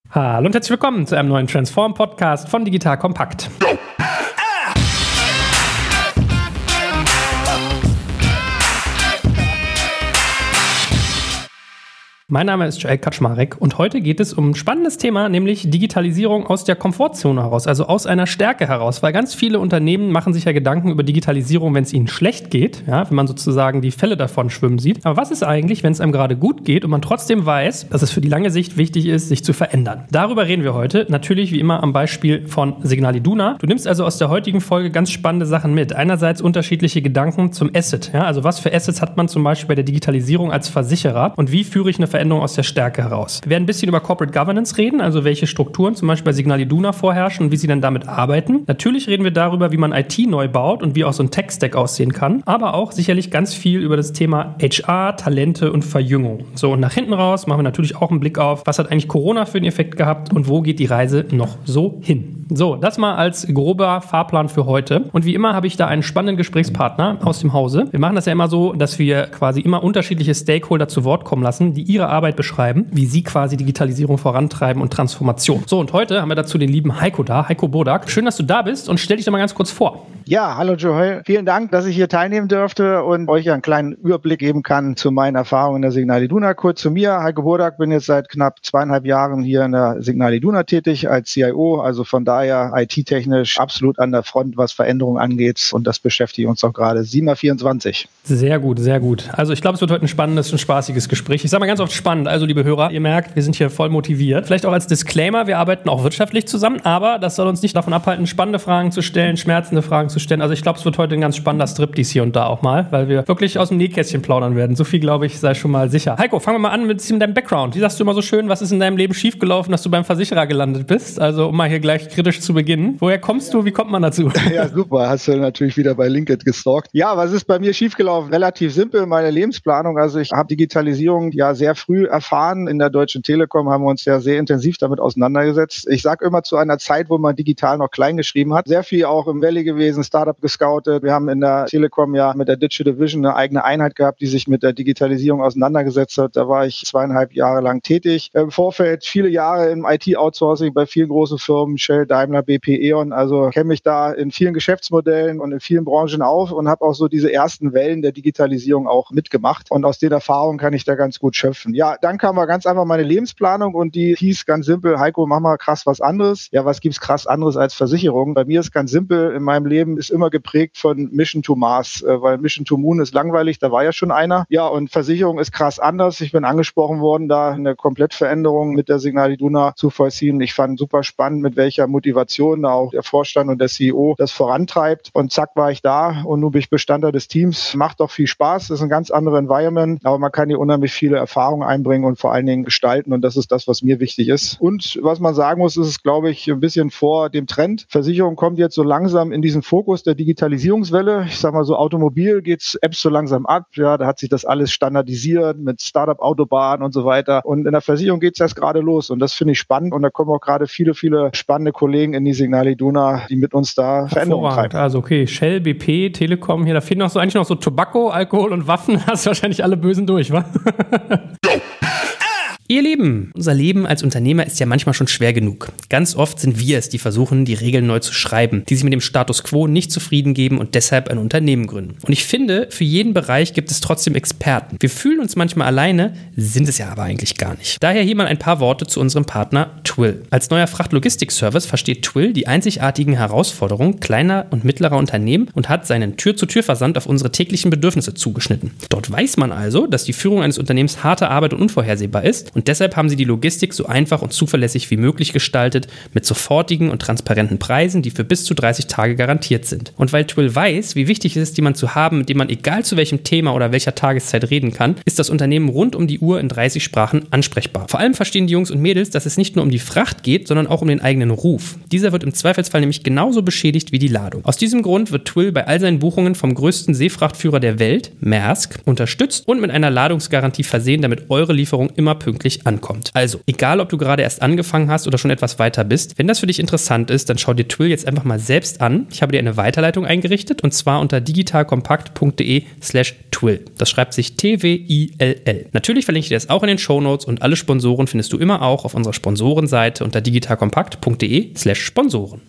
Hallo und herzlich willkommen zu einem neuen Transform-Podcast von Digital Kompakt. Mein Name ist Joel Kaczmarek und heute geht es um ein spannendes Thema, nämlich Digitalisierung aus der Komfortzone heraus, also aus einer Stärke heraus, weil ganz viele Unternehmen machen sich ja Gedanken über Digitalisierung, wenn es ihnen schlecht geht, ja, wenn man sozusagen die Fälle davon schwimmen sieht. Aber was ist eigentlich, wenn es einem gerade gut geht und man trotzdem weiß, dass es für die lange Sicht wichtig ist, sich zu verändern? Darüber reden wir heute, natürlich wie immer am Beispiel von Signal Iduna. Du nimmst also aus der heutigen Folge ganz spannende Sachen mit. Einerseits unterschiedliche Gedanken zum Asset, ja, also was für Assets hat man zum Beispiel bei der Digitalisierung als Versicherer und wie führe ich eine Veränderung aus der Stärke heraus. Wir werden ein bisschen über Corporate Governance reden, also welche Strukturen zum Beispiel bei Signal Iduna vorherrschen und wie sie dann damit arbeiten. Natürlich reden wir darüber, wie man IT neu baut und wie auch so ein Tech-Stack aussehen kann, aber auch sicherlich ganz viel über das Thema HR, Talente und Verjüngung. So, und nach hinten raus machen wir natürlich auch einen Blick auf, was hat eigentlich Corona für einen Effekt gehabt und wo geht die Reise noch so hin. So, das mal als grober Fahrplan für heute. Und wie immer habe ich da einen spannenden Gesprächspartner aus dem Hause. Wir machen das ja immer so, dass wir quasi immer unterschiedliche Stakeholder zu Wort kommen lassen, die ihre Arbeit beschreiben, wie sie quasi Digitalisierung vorantreiben und Transformation. So, und heute haben wir dazu den lieben Heiko da, Heiko Bodak. Schön, dass du da bist und stell dich doch mal ganz kurz vor. Ja, hallo Joel. Vielen Dank, dass ich hier teilnehmen durfte und euch einen kleinen Überblick geben kann zu meinen Erfahrungen in der Signal Iduna. Kurz zu mir, Heiko Bodak, bin jetzt seit knapp 2,5 Jahren hier in der Signal Iduna tätig als CIO, also von daher IT-technisch absolut an der Front, was Veränderungen angeht, und das beschäftigt uns auch gerade 7x24. Sehr gut, sehr gut. Also ich glaube, es wird heute ein spannendes und spaßiges Gespräch. Ich sage mal ganz oft spannend, also liebe Hörer, ihr merkt, wir sind hier voll motiviert. Vielleicht auch als Disclaimer, wir arbeiten auch wirtschaftlich zusammen, aber das soll uns nicht davon abhalten, spannende Fragen zu stellen, schmerzende Fragen zu stellen. Also ich glaube, es wird heute ein ganz spannender Striptease hier und da auch mal, weil wir wirklich aus dem Nähkästchen plaudern werden. So viel, glaube ich, sei schon mal sicher. Heiko, fangen wir mal an mit deinem Background. Wie sagst du immer so schön, was ist in deinem Leben schiefgelaufen, dass du beim Versicherer gelandet bist? Also um mal hier gleich kritisch zu beginnen. Woher kommst du? Wie kommt man dazu? Ja, super. Hast du natürlich wieder bei LinkedIn gestalkt. Ja, was ist bei mir schiefgelaufen? Relativ simpel, meine Lebensplanung. Also ich habe Digitalisierung ja sehr früh erfahren. In der Deutschen Telekom haben wir uns ja sehr intensiv damit auseinandergesetzt. Ich sage immer zu einer Zeit, wo man digital noch klein geschrieben hat. Sehr viel auch im Valley gewesen, Startup gescoutet. Wir haben in der Telekom ja mit der Digital Division eine eigene Einheit gehabt, die sich mit der Digitalisierung auseinandergesetzt hat. Da war ich 2,5 Jahre lang tätig. Im Vorfeld viele Jahre im IT-Outsourcing bei vielen großen Firmen, Shell, Daimler, BP, E.ON. Also kenne mich da in vielen Geschäftsmodellen und in vielen Branchen auf und habe auch so diese ersten Wellen der Digitalisierung auch mitgemacht. Und aus den Erfahrungen kann ich da ganz gut schöpfen. Ja, dann kam mal ganz einfach meine Lebensplanung und die hieß ganz simpel: Heiko, mach mal krass was anderes. Ja, was gibt's krass anderes als Versicherung? Bei mir ist ganz simpel, in meinem Leben ist immer geprägt von Mission to Mars, weil Mission to Moon ist langweilig, da war ja schon einer. Ja, und Versicherung ist krass anders. Ich bin angesprochen worden, da eine Komplettveränderung mit der Signal Iduna zu vollziehen. Ich fand super spannend, mit welcher Motivation da auch der Vorstand und der CEO das vorantreibt. Und zack, war ich da und nun bin ich Bestandteil des Teams. Macht auch viel Spaß, das ist ein ganz anderes Environment, aber man kann hier unheimlich viele Erfahrungen einbringen und vor allen Dingen gestalten, und das ist das, was mir wichtig ist. Und was man sagen muss, ist es, glaube ich, ein bisschen vor dem Trend. Versicherung kommt jetzt so langsam in diesen Fokus der Digitalisierungswelle. Ich sag mal so, Automobil geht's Apps so langsam ab. Ja, da hat sich das alles standardisiert mit Startup-Autobahnen und so weiter. Und in der Versicherung geht's erst gerade los, und das finde ich spannend, und da kommen auch gerade viele spannende Kollegen in die Signal Iduna, die mit uns da Veränderungen treiben. Also okay, Shell, BP, Telekom, hier, da fehlen noch so eigentlich noch so Tobacco, Alkohol und Waffen. Hast du wahrscheinlich alle Bösen durch, wa? Ihr Lieben, unser Leben als Unternehmer ist ja manchmal schon schwer genug. Ganz oft sind wir es, die versuchen, die Regeln neu zu schreiben, die sich mit dem Status quo nicht zufrieden geben und deshalb ein Unternehmen gründen. Und ich finde, für jeden Bereich gibt es trotzdem Experten. Wir fühlen uns manchmal alleine, sind es ja aber eigentlich gar nicht. Daher hier mal ein paar Worte zu unserem Partner Twill. Als neuer Frachtlogistik-Service versteht Twill die einzigartigen Herausforderungen kleiner und mittlerer Unternehmen und hat seinen Tür-zu-Tür-Versand auf unsere täglichen Bedürfnisse zugeschnitten. Dort weiß man also, dass die Führung eines Unternehmens harte Arbeit und unvorhersehbar ist, und deshalb haben sie die Logistik so einfach und zuverlässig wie möglich gestaltet, mit sofortigen und transparenten Preisen, die für bis zu 30 Tage garantiert sind. Und weil Twill weiß, wie wichtig es ist, jemanden zu haben, mit dem man egal zu welchem Thema oder welcher Tageszeit reden kann, ist das Unternehmen rund um die Uhr in 30 Sprachen ansprechbar. Vor allem verstehen die Jungs und Mädels, dass es nicht nur um die Fracht geht, sondern auch um den eigenen Ruf. Dieser wird im Zweifelsfall nämlich genauso beschädigt wie die Ladung. Aus diesem Grund wird Twill bei all seinen Buchungen vom größten Seefrachtführer der Welt, Maersk, unterstützt und mit einer Ladungsgarantie versehen, damit eure Lieferung immer pünktlich wirklich ankommt. Also, egal ob du gerade erst angefangen hast oder schon etwas weiter bist, wenn das für dich interessant ist, dann schau dir Twill jetzt einfach mal selbst an. Ich habe dir eine Weiterleitung eingerichtet und zwar unter digitalkompakt.de/Twill. Das schreibt sich TWILL. Natürlich verlinke ich dir das auch in den Shownotes und alle Sponsoren findest du immer auch auf unserer Sponsorenseite unter digitalkompakt.de/Sponsoren.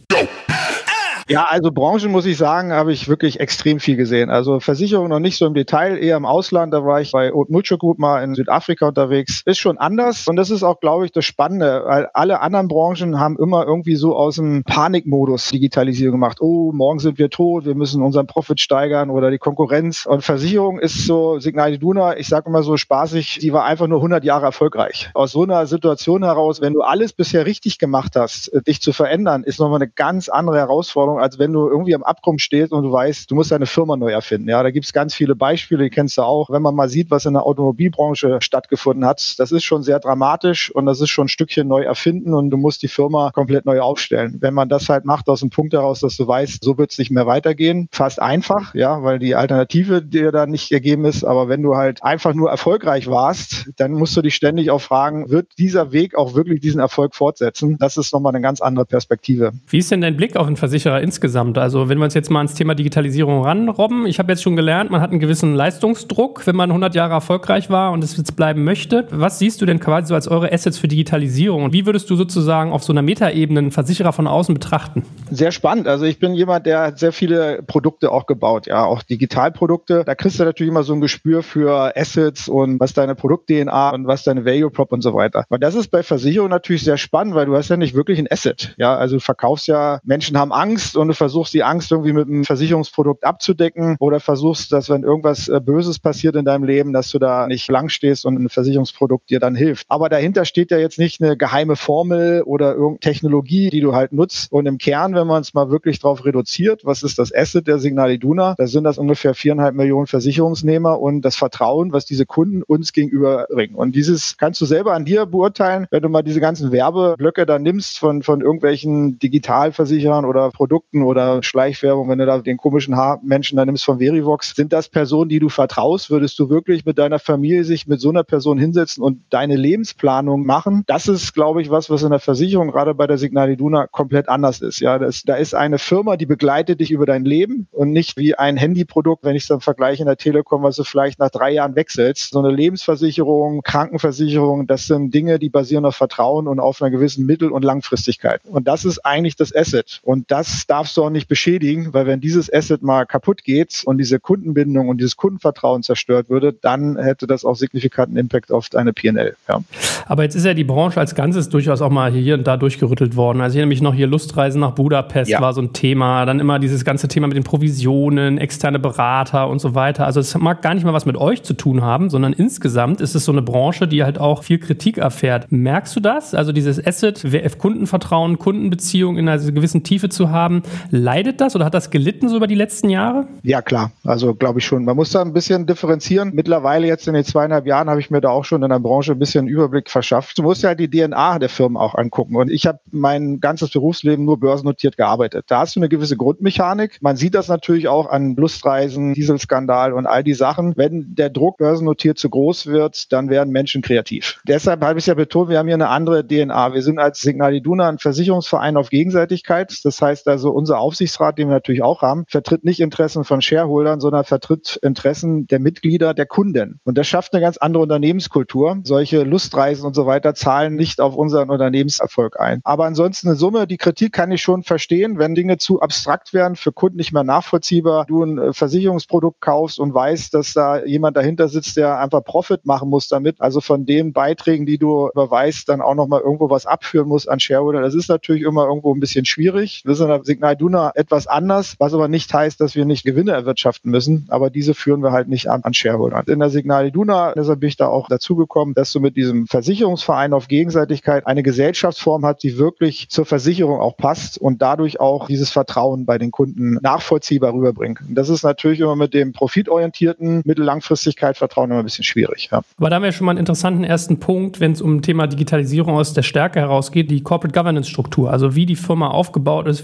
Ja, also Branchen, muss ich sagen, habe ich wirklich extrem viel gesehen. Also Versicherung noch nicht so im Detail, eher im Ausland. Da war ich bei Old Mutual Group mal in Südafrika unterwegs. Ist schon anders und das ist auch, glaube ich, das Spannende, weil alle anderen Branchen haben immer irgendwie so aus dem Panikmodus Digitalisierung gemacht. Oh, morgen sind wir tot, wir müssen unseren Profit steigern oder die Konkurrenz. Und Versicherung ist so, Signal Iduna, ich sage immer so spaßig, die war einfach nur 100 Jahre erfolgreich. Aus so einer Situation heraus, wenn du alles bisher richtig gemacht hast, dich zu verändern, ist nochmal eine ganz andere Herausforderung, als wenn du irgendwie am Abgrund stehst und du weißt, du musst deine Firma neu erfinden. Ja, da gibt es ganz viele Beispiele, die kennst du auch. Wenn man mal sieht, was in der Automobilbranche stattgefunden hat, das ist schon sehr dramatisch und das ist schon ein Stückchen neu erfinden und du musst die Firma komplett neu aufstellen. Wenn man das halt macht aus dem Punkt heraus, dass du weißt, so wird es nicht mehr weitergehen, fast einfach, ja, weil die Alternative dir da nicht gegeben ist. Aber wenn du halt einfach nur erfolgreich warst, dann musst du dich ständig auch fragen, wird dieser Weg auch wirklich diesen Erfolg fortsetzen? Das ist nochmal eine ganz andere Perspektive. Wie ist denn dein Blick auf den Versicherer insgesamt? Also wenn wir uns jetzt mal ans Thema Digitalisierung ranrobben, ich habe jetzt schon gelernt, man hat einen gewissen Leistungsdruck, wenn man 100 Jahre erfolgreich war und es jetzt bleiben möchte. Was siehst du denn quasi so als eure Assets für Digitalisierung und wie würdest du sozusagen auf so einer Metaebene einen Versicherer von außen betrachten? Sehr spannend. Also ich bin jemand, der hat sehr viele Produkte auch gebaut, ja, auch Digitalprodukte. Da kriegst du natürlich immer so ein Gespür für Assets und was deine Produkt-DNA und was deine Value-Prop und so weiter. Und das ist bei Versicherung natürlich sehr spannend, weil du hast ja nicht wirklich ein Asset. Ja, also du verkaufst ja, Menschen haben Angst und du versuchst die Angst irgendwie mit einem Versicherungsprodukt abzudecken oder versuchst, dass wenn irgendwas Böses passiert in deinem Leben, dass du da nicht blank stehst und ein Versicherungsprodukt dir dann hilft. Aber dahinter steht ja jetzt nicht eine geheime Formel oder irgendeine Technologie, die du halt nutzt. Und im Kern, wenn man es mal wirklich drauf reduziert, was ist das Asset der Signal Iduna? Da sind das ungefähr 4,5 Millionen Versicherungsnehmer und das Vertrauen, was diese Kunden uns gegenüber bringen. Und dieses kannst du selber an dir beurteilen, wenn du mal diese ganzen Werbeblöcke da nimmst von irgendwelchen Digitalversicherern oder Produkten oder Schleichwerbung, wenn du da den komischen Haarmenschen da nimmst von Verivox, sind das Personen, die du vertraust? Würdest du wirklich mit deiner Familie sich mit so einer Person hinsetzen und deine Lebensplanung machen? Das ist, glaube ich, was in der Versicherung, gerade bei der Signal Iduna, komplett anders ist. Ja, da ist eine Firma, die begleitet dich über dein Leben und nicht wie ein Handyprodukt, wenn ich es dann vergleiche in der Telekom, was du vielleicht nach 3 Jahren wechselst. So eine Lebensversicherung, Krankenversicherung, das sind Dinge, die basieren auf Vertrauen und auf einer gewissen Mittel- und Langfristigkeit. Und das ist eigentlich das Asset. Und das darfst du auch nicht beschädigen, weil wenn dieses Asset mal kaputt geht und diese Kundenbindung und dieses Kundenvertrauen zerstört würde, dann hätte das auch signifikanten Impact auf deine P&L. Ja. Aber jetzt ist ja die Branche als Ganzes durchaus auch mal hier und da durchgerüttelt worden. Also ich erinnere mich noch hier, Lustreisen nach Budapest war so ein Thema. Dann immer dieses ganze Thema mit den Provisionen, externe Berater und so weiter. Also es mag gar nicht mal was mit euch zu tun haben, sondern insgesamt ist es so eine Branche, die halt auch viel Kritik erfährt. Merkst du das? Also dieses Asset, Kundenvertrauen, Kundenbeziehung in einer gewissen Tiefe zu haben, leidet das oder hat das gelitten so über die letzten Jahre? Ja, klar. Also glaube ich schon. Man muss da ein bisschen differenzieren. Mittlerweile jetzt in den 2,5 Jahren habe ich mir da auch schon in der Branche ein bisschen Überblick verschafft. Du musst ja die DNA der Firmen auch angucken. Und ich habe mein ganzes Berufsleben nur börsennotiert gearbeitet. Da hast du eine gewisse Grundmechanik. Man sieht das natürlich auch an Lustreisen, Dieselskandal und all die Sachen. Wenn der Druck börsennotiert zu groß wird, dann werden Menschen kreativ. Deshalb habe ich ja betont, wir haben hier eine andere DNA. Wir sind als Signal Iduna ein Versicherungsverein auf Gegenseitigkeit. Das heißt also, unser Aufsichtsrat, den wir natürlich auch haben, vertritt nicht Interessen von Shareholdern, sondern vertritt Interessen der Mitglieder, der Kunden. Und das schafft eine ganz andere Unternehmenskultur. Solche Lustreisen und so weiter zahlen nicht auf unseren Unternehmenserfolg ein. Aber ansonsten in Summe, die Kritik kann ich schon verstehen, wenn Dinge zu abstrakt werden, für Kunden nicht mehr nachvollziehbar, du ein Versicherungsprodukt kaufst und weißt, dass da jemand dahinter sitzt, der einfach Profit machen muss damit, also von den Beiträgen, die du überweist, dann auch nochmal irgendwo was abführen muss an Shareholder. Das ist natürlich immer irgendwo ein bisschen schwierig. Wir sind in der Signal Iduna etwas anders, was aber nicht heißt, dass wir nicht Gewinne erwirtschaften müssen, aber diese führen wir halt nicht an Shareholdern. In der Signal Iduna, deshalb bin ich da auch dazugekommen, dass du mit diesem Versicherungsverein auf Gegenseitigkeit eine Gesellschaftsform hast, die wirklich zur Versicherung auch passt und dadurch auch dieses Vertrauen bei den Kunden nachvollziehbar rüberbringt. Und das ist natürlich immer mit dem profitorientierten Mittellangfristigkeit Vertrauen immer ein bisschen schwierig. Ja. Aber da haben wir schon mal einen interessanten ersten Punkt, wenn es um Thema Digitalisierung aus der Stärke herausgeht, die Corporate Governance Struktur, also wie die Firma aufgebaut ist, wie die Mechanik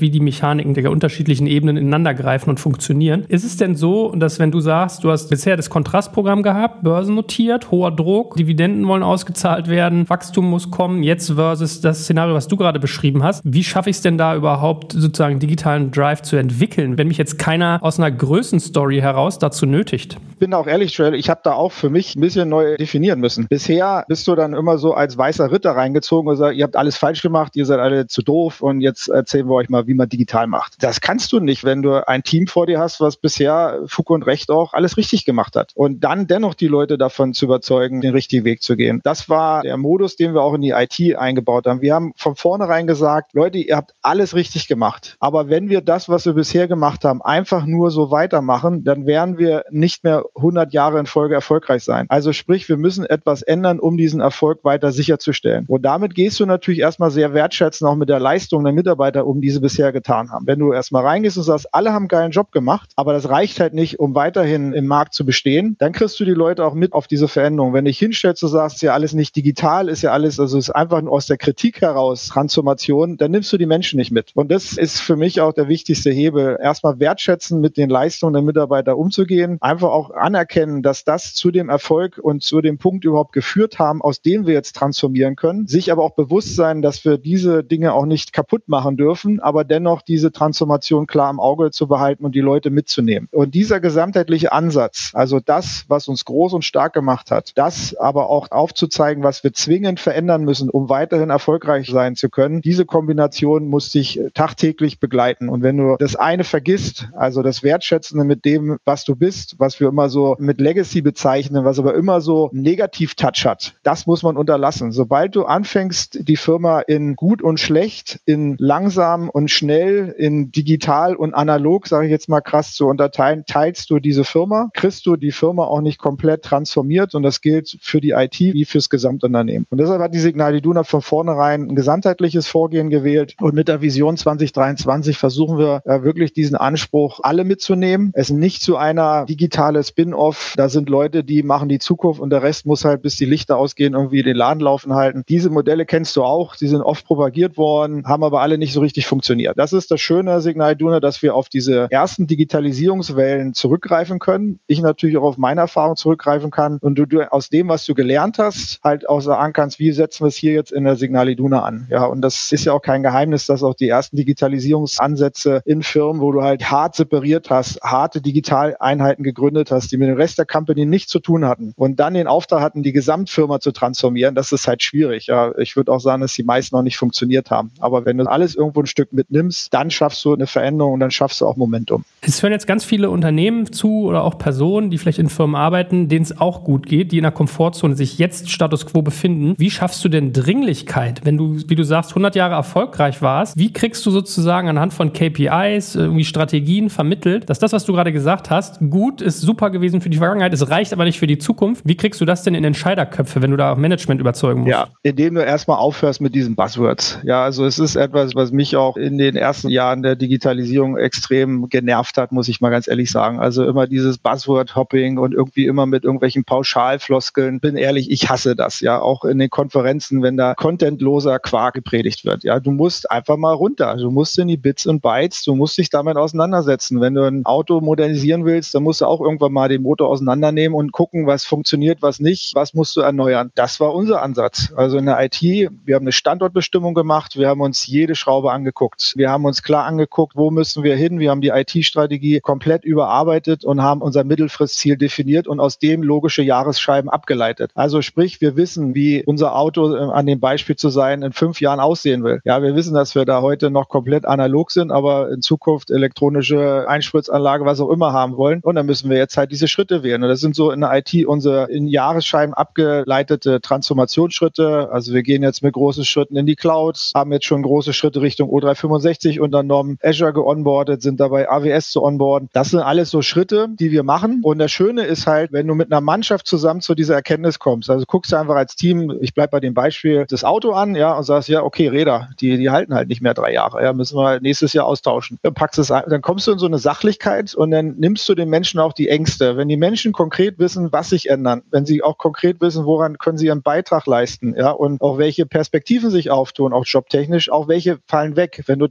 Mechaniken der unterschiedlichen Ebenen ineinander greifen und funktionieren. Ist es denn so, dass wenn du sagst, du hast bisher das Kontrastprogramm gehabt, börsennotiert, hoher Druck, Dividenden wollen ausgezahlt werden, Wachstum muss kommen, jetzt versus das Szenario, was du gerade beschrieben hast, wie schaffe ich es denn da überhaupt sozusagen digitalen Drive zu entwickeln, wenn mich jetzt keiner aus einer Größenstory heraus dazu nötigt? Ich bin auch ehrlich, Joel, ich habe da auch für mich ein bisschen neu definieren müssen. Bisher bist du dann immer so als weißer Ritter reingezogen und sagst, ihr habt alles falsch gemacht, ihr seid alle zu doof und jetzt erzählen wir euch mal, wie man digital macht. Das kannst du nicht, wenn du ein Team vor dir hast, was bisher Fug und Recht auch alles richtig gemacht hat. Und dann dennoch die Leute davon zu überzeugen, den richtigen Weg zu gehen. Das war der Modus, den wir auch in die IT eingebaut haben. Wir haben von vornherein gesagt, Leute, ihr habt alles richtig gemacht. Aber wenn wir das, was wir bisher gemacht haben, einfach nur so weitermachen, dann werden wir nicht mehr 100 Jahre in Folge erfolgreich sein. Also sprich, wir müssen etwas ändern, um diesen Erfolg weiter sicherzustellen. Und damit gehst du natürlich erstmal sehr wertschätzend auch mit der Leistung der Mitarbeiter um, die sie bisher getan haben. Wenn du erstmal reingehst und sagst, alle haben einen geilen Job gemacht, aber das reicht halt nicht, um weiterhin im Markt zu bestehen, dann kriegst du die Leute auch mit auf diese Veränderung. Wenn du dich hinstellst, du sagst, ja alles nicht digital, ist ja alles, also ist einfach nur aus der Kritik heraus Transformation, dann nimmst du die Menschen nicht mit. Und das ist für mich auch der wichtigste Hebel. Erstmal wertschätzen, mit den Leistungen der Mitarbeiter umzugehen, einfach auch anerkennen, dass das zu dem Erfolg und zu dem Punkt überhaupt geführt haben, aus dem wir jetzt transformieren können, sich aber auch bewusst sein, dass wir diese Dinge auch nicht kaputt machen dürfen, aber dennoch diese Transformation klar im Auge zu behalten und die Leute mitzunehmen. Und dieser gesamtheitliche Ansatz, also das, was uns groß und stark gemacht hat, das aber auch aufzuzeigen, was wir zwingend verändern müssen, um weiterhin erfolgreich sein zu können, diese Kombination muss dich tagtäglich begleiten. Und wenn du das eine vergisst, also das Wertschätzende mit dem, was du bist, was wir immer so mit Legacy bezeichnen, was aber immer so einen Negativ-Touch hat, das muss man unterlassen. Sobald du anfängst, die Firma in gut und schlecht, in langsam und schnell, in digital und analog, sage ich jetzt mal krass, zu unterteilen, teilst du diese Firma, kriegst du die Firma auch nicht komplett transformiert und das gilt für die IT wie fürs Gesamtunternehmen. Und deshalb hat die Signal Iduna von vornherein ein gesamtheitliches Vorgehen gewählt und mit der Vision 2023 versuchen wir wirklich diesen Anspruch alle mitzunehmen. Es nicht zu einer digitale Spin-off, da sind Leute, die machen die Zukunft und der Rest muss halt, bis die Lichter ausgehen, irgendwie den Laden laufen halten. Diese Modelle kennst du auch, die sind oft propagiert worden, haben aber alle nicht so richtig funktioniert. Das ist das Schöne, Signal Iduna, dass wir auf diese ersten Digitalisierungswellen zurückgreifen können. Ich natürlich auch auf meine Erfahrung zurückgreifen kann und du aus dem, was du gelernt hast, halt auch sagen kannst, wie setzen wir es hier jetzt in der Signal Iduna an. Ja, und das ist ja auch kein Geheimnis, dass auch die ersten Digitalisierungsansätze in Firmen, wo du halt hart separiert hast, harte Digitaleinheiten gegründet hast, die mit dem Rest der Company nichts zu tun hatten und dann den Auftrag hatten, die Gesamtfirma zu transformieren, das ist halt schwierig. Ja, ich würde auch sagen, dass die meisten noch nicht funktioniert haben. Aber wenn du alles irgendwo ein Stück mitnimmst, dann schaffst du eine Veränderung und dann schaffst du auch Momentum. Es hören jetzt ganz viele Unternehmen zu oder auch Personen, die vielleicht in Firmen arbeiten, denen es auch gut geht, die in der Komfortzone sich jetzt Status Quo befinden. Wie schaffst du denn Dringlichkeit, wenn du, wie du sagst, 100 Jahre erfolgreich warst? Wie kriegst du sozusagen anhand von KPIs, irgendwie Strategien vermittelt, dass das, was du gerade gesagt hast, gut ist, super gewesen für die Vergangenheit, es reicht aber nicht für die Zukunft. Wie kriegst du das denn in Entscheiderköpfe, wenn du da auch Management überzeugen musst? Ja, indem du erstmal aufhörst mit diesen Buzzwords. Ja, also es ist etwas, was mich auch in den ersten Jahren der Digitalisierung extrem genervt hat, muss ich mal ganz ehrlich sagen. Also immer dieses Buzzword-Hopping und irgendwie immer mit irgendwelchen Pauschalfloskeln. Bin ehrlich, ich hasse das. Ja, auch in den Konferenzen, wenn da contentloser Quark gepredigt wird. Ja, du musst einfach mal runter. Du musst in die Bits und Bytes. Du musst dich damit auseinandersetzen. Wenn du ein Auto modernisieren willst, dann musst du auch irgendwann mal den Motor auseinandernehmen und gucken, was funktioniert, was nicht, was musst du erneuern. Das war unser Ansatz. Also in der IT, wir haben eine Standortbestimmung gemacht. Wir haben uns jede Schraube angeguckt. Wir haben uns klar angeguckt, wo müssen wir hin. Wir haben die IT-Strategie komplett überarbeitet und haben unser Mittelfristziel definiert und aus dem logische Jahresscheiben abgeleitet. Also sprich, wir wissen, wie unser Auto, an dem Beispiel zu sein, in 5 Jahren aussehen will. Ja, wir wissen, dass wir da heute noch komplett analog sind, aber in Zukunft elektronische Einspritzanlage, was auch immer haben wollen. Und dann müssen wir jetzt halt diese Schritte wählen. Und das sind so in der IT unsere in Jahresscheiben abgeleitete Transformationsschritte. Also wir gehen jetzt mit großen Schritten in die Cloud, haben jetzt schon große Schritte Richtung O365 unternommen, Azure geonboardet, sind dabei AWS zu onboarden. Das sind alles so Schritte, die wir machen. Und das Schöne ist halt, wenn du mit einer Mannschaft zusammen zu dieser Erkenntnis kommst, also guckst du einfach als Team, ich bleibe bei dem Beispiel, das Auto an, ja, und sagst, ja, okay, Räder, die halten halt nicht mehr 3 Jahre, ja, müssen wir nächstes Jahr austauschen. Dann packst du es ein, dann kommst du in so eine Sachlichkeit und dann nimmst du den Menschen auch die Ängste. Wenn die Menschen konkret wissen, was sich ändern, wenn sie auch konkret wissen, woran können sie ihren Beitrag leisten, ja, und auch welche Perspektiven sich auftun, auch jobtechnisch, auch welche fallen weg. Wenn du das komplett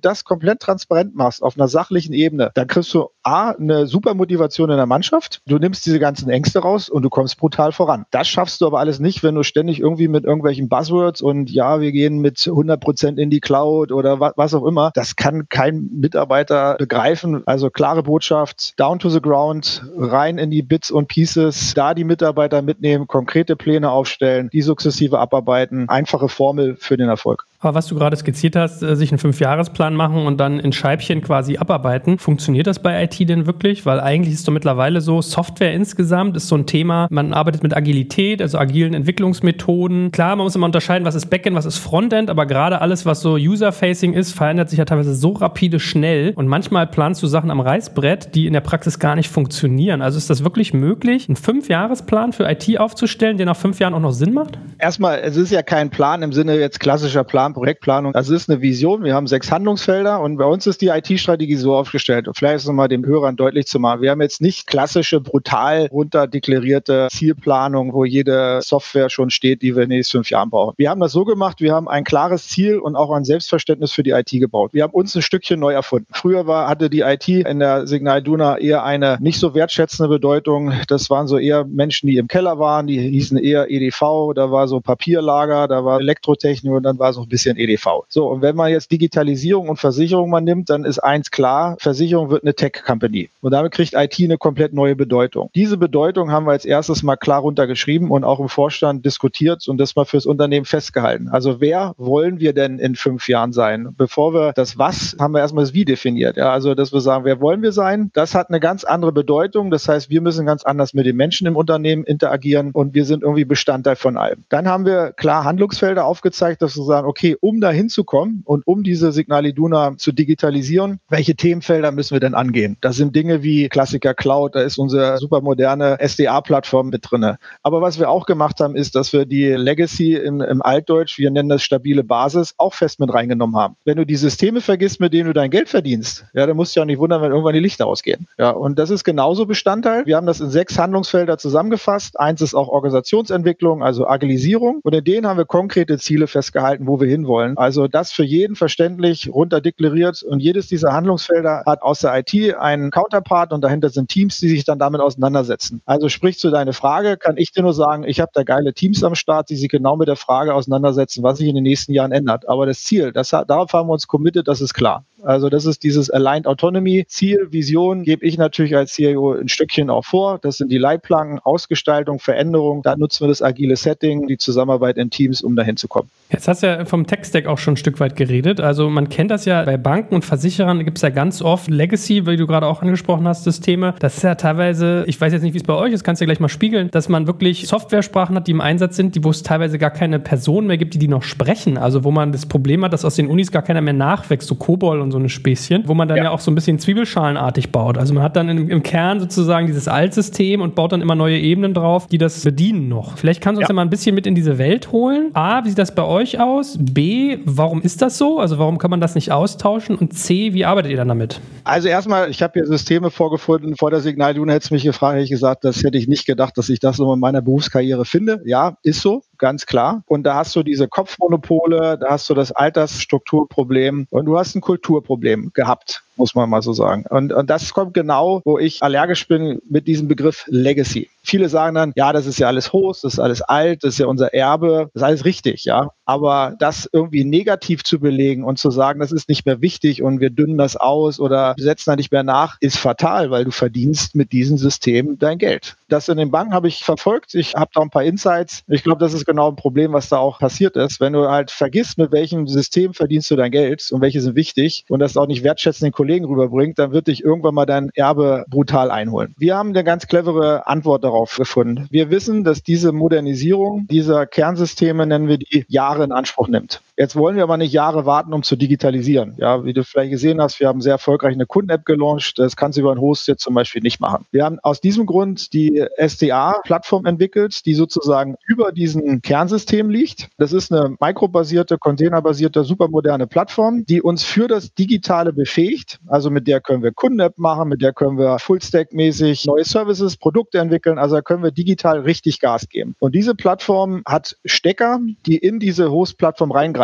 komplett transparent machst, auf einer sachlichen Ebene, dann kriegst du eine super Motivation in der Mannschaft, du nimmst diese ganzen Ängste raus und du kommst brutal voran. Das schaffst du aber alles nicht, wenn du ständig irgendwie mit irgendwelchen Buzzwords und ja, wir gehen mit 100% in die Cloud oder was auch immer. Das kann kein Mitarbeiter begreifen. Also klare Botschaft, down to the ground, rein in die Bits und Pieces, da die Mitarbeiter mitnehmen, konkrete Pläne aufstellen, die sukzessive abarbeiten. Einfache Formel für den Erfolg. Aber was du gerade skizziert hast, sich einen 5-Jahresplan machen und dann in Scheibchen quasi abarbeiten, funktioniert das bei IT denn wirklich? Weil eigentlich ist es doch mittlerweile so, Software insgesamt ist so ein Thema, man arbeitet mit Agilität, also agilen Entwicklungsmethoden. Klar, man muss immer unterscheiden, was ist Backend, was ist Frontend, aber gerade alles, was so User-Facing ist, verändert sich ja teilweise so rapide schnell und manchmal planst du Sachen am Reißbrett, die in der Praxis gar nicht funktionieren. Also ist das wirklich möglich, einen 5-Jahresplan für IT aufzustellen, der nach 5 Jahren auch noch Sinn macht? Erstmal, es ist ja kein Plan im Sinne jetzt klassischer Plan, Projektplanung. Das ist eine Vision. Wir haben 6 Handlungsfelder und bei uns ist die IT-Strategie so aufgestellt. Und vielleicht ist es nochmal den Hörern deutlich zu machen. Wir haben jetzt nicht klassische, brutal runterdeklarierte Zielplanung, wo jede Software schon steht, die wir in den nächsten 5 Jahren brauchen. Wir haben das so gemacht, wir haben ein klares Ziel und auch ein Selbstverständnis für die IT gebaut. Wir haben uns ein Stückchen neu erfunden. Früher hatte die IT in der Signal Iduna eher eine nicht so wertschätzende Bedeutung. Das waren so eher Menschen, die im Keller waren, die hießen eher EDV, da war so Papierlager, da war Elektrotechnik und dann war so ein bisschen EDV. So, und wenn man jetzt Digitalisierung und Versicherung mal nimmt, dann ist eins klar, Versicherung wird eine Tech-Company. Und damit kriegt IT eine komplett neue Bedeutung. Diese Bedeutung haben wir als erstes mal klar runtergeschrieben und auch im Vorstand diskutiert und das mal fürs Unternehmen festgehalten. Also wer wollen wir denn in 5 Jahren sein? Bevor wir das Was, haben wir erstmal das Wie definiert. Ja, also, dass wir sagen, wer wollen wir sein? Das hat eine ganz andere Bedeutung. Das heißt, wir müssen ganz anders mit den Menschen im Unternehmen interagieren und wir sind irgendwie Bestandteil von allem. Dann haben wir klar Handlungsfelder aufgezeigt, dass wir sagen, okay, um da hinzukommen und um diese Signal Iduna zu digitalisieren, welche Themenfelder müssen wir denn angehen? Das sind Dinge wie Klassiker Cloud, da ist unsere super moderne SDA-Plattform mit drinne. Aber was wir auch gemacht haben, ist, dass wir die Legacy im Altdeutsch, wir nennen das stabile Basis, auch fest mit reingenommen haben. Wenn du die Systeme vergisst, mit denen du dein Geld verdienst, ja, dann musst du ja auch nicht wundern, wenn irgendwann die Lichter ausgehen. Ja, und das ist genauso Bestandteil. Wir haben das in 6 Handlungsfelder zusammengefasst. Eins ist auch Organisationsentwicklung, also Agilisierung. Und in denen haben wir konkrete Ziele festgehalten, wo wir hinwollen. Also das für jeden verständlich runterdeklariert. Und jedes dieser Handlungsfelder hat aus der IT einen Counterpart und dahinter sind Teams, die sich dann damit auseinandersetzen. Also sprich zu deiner Frage, kann ich dir nur sagen, ich habe da geile Teams am Start, die sich genau mit der Frage auseinandersetzen, was sich in den nächsten Jahren ändert. Aber das Ziel, darauf haben wir uns committed, das ist klar. Also das ist dieses Aligned Autonomy. Ziel, Vision gebe ich natürlich als CIO ein Stückchen auch vor. Das sind die Leitplanken, Ausgestaltung, Veränderung. Da nutzen wir das agile Setting, die Zusammenarbeit in Teams, um dahin zu kommen. Jetzt hast du ja vom Tech-Stack auch schon ein Stück weit geredet. Also man kennt das ja bei Banken und Versicherern, gibt es ja ganz oft Legacy, wie du gerade auch angesprochen hast, Systeme. Das ist ja teilweise, ich weiß jetzt nicht, wie es bei euch ist, kannst du ja gleich mal spiegeln, dass man wirklich Softwaresprachen hat, die im Einsatz sind, wo es teilweise gar keine Personen mehr gibt, die noch sprechen. Also wo man das Problem hat, dass aus den Unis gar keiner mehr nachwächst, so COBOL und so eine Späßchen, wo man dann ja auch so ein bisschen zwiebelschalenartig baut. Also man hat dann im Kern sozusagen dieses Altsystem und baut dann immer neue Ebenen drauf, die das bedienen noch. Vielleicht kannst du uns ja mal ein bisschen mit in diese Welt holen. A, wie sieht das bei euch aus? B, warum ist das so? Also warum kann man das nicht austauschen? Und C, wie arbeitet ihr dann damit? Also erstmal, ich habe hier Systeme vorgefunden. Vor der Signal Iduna hättest du mich gefragt, hätte ich gesagt, das hätte ich nicht gedacht, dass ich das so in meiner Berufskarriere finde. Ja, ist so, ganz klar. Und da hast du diese Kopfmonopole, da hast du das Altersstrukturproblem und du hast ein Kulturproblem gehabt, muss man mal so sagen. Und das kommt genau, wo ich allergisch bin mit diesem Begriff Legacy. Viele sagen dann, ja, das ist ja alles Host, das ist alles alt, das ist ja unser Erbe, das ist alles richtig, ja. Aber das irgendwie negativ zu belegen und zu sagen, das ist nicht mehr wichtig und wir dünnen das aus oder setzen da nicht mehr nach, ist fatal, weil du verdienst mit diesem System dein Geld. Das in den Banken habe ich verfolgt. Ich habe da ein paar Insights. Ich glaube, das ist genau ein Problem, was da auch passiert ist. Wenn du halt vergisst, mit welchem System verdienst du dein Geld und welche sind wichtig und das auch nicht wertschätzend den Kollegen rüberbringt, dann wird dich irgendwann mal dein Erbe brutal einholen. Wir haben eine ganz clevere Antwort darauf gefunden. Wir wissen, dass diese Modernisierung dieser Kernsysteme, nennen wir die, Jahre in Anspruch nimmt. Jetzt wollen wir aber nicht Jahre warten, um zu digitalisieren. Ja, wie du vielleicht gesehen hast, wir haben sehr erfolgreich eine Kunden-App gelauncht. Das kannst du über einen Host jetzt zum Beispiel nicht machen. Wir haben aus diesem Grund die SDA-Plattform entwickelt, die sozusagen über diesen Kernsystem liegt. Das ist eine mikrobasierte, containerbasierte, supermoderne Plattform, die uns für das Digitale befähigt. Also mit der können wir Kunden-App machen, mit der können wir Full-Stack-mäßig neue Services, Produkte entwickeln. Also da können wir digital richtig Gas geben. Und diese Plattform hat Stecker, die in diese Host-Plattform reingreifen